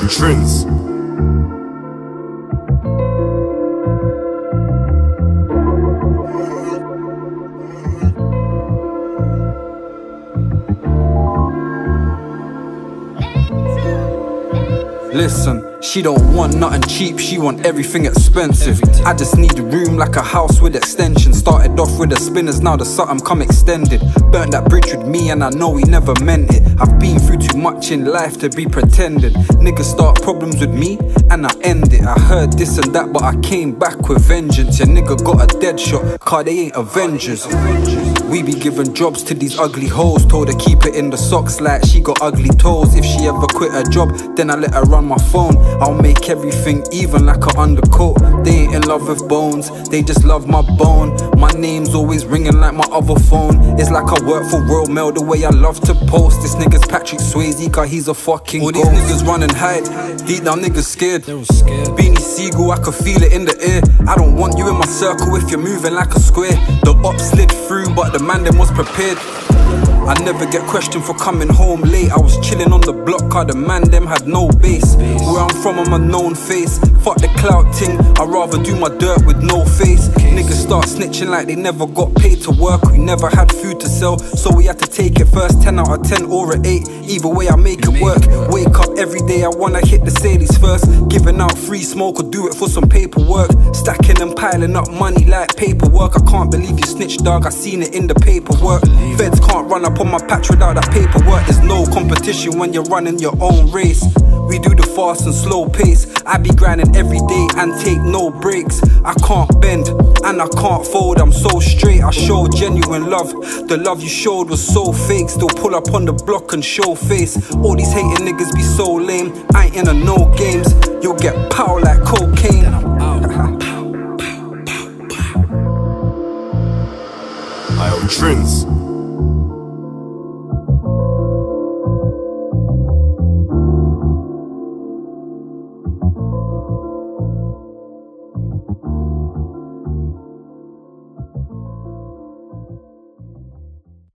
Trends. Listen, she don't want nothing cheap, she want everything expensive. I just need a room like a house with extensions. Started off with the spinners, now the something come extended. Burnt that bridge with me and I know he never meant it. I've been through too much in life to be pretending. Niggas start problems with me and I end it. I heard this and that but I came back with vengeance. Your nigga got a dead shot, car they ain't Avengers. We be giving jobs to these ugly hoes. Told her keep it in the socks like she got ugly toes. If she ever quit her job, then I let her run my phone. I'll make everything even like a undercoat. They ain't in love with bones, they just love my bone. My name's always ringing like my other phone. It's like I work for Royal Mail the way I love to post. This nigga's Patrick Swayze, cause he's a fucking ghost. All these niggas run and hide, deep down niggas scared. Beanie Siegel, I could feel it in the air. I don't want you in my circle if you're moving like a square. The op slid through but the man them was prepared. I never get questioned for coming home late. I was chilling on the block, cause the man them had no base. Where I'm from, I'm a known face. Fuck the clout ting, I'd rather do my dirt with no face. Niggas start snitching like they never got paid to work. We never had food to sell, so we had to take it first. 10 out of 10 or an 8, either way I make it work. Wake up every day, I wanna hit the Sadies first. Giving out free smoke or do it for some paperwork. Stacking and piling up money like paperwork. I can't believe you snitched, dog, I seen it in the paperwork. Feds can't run up on my patch without that paperwork. There's no competition when you're running your own race. We do the fast and slow pace. I be grinding every day and take no breaks. I can't bend and I can't fold, I'm so straight. I show genuine love, the love you showed was so fake. Still pull up on the block and show face. All these hating niggas be so lame, I ain't in a no games. You'll get power like cocaine. Then I'm out. I own Trends.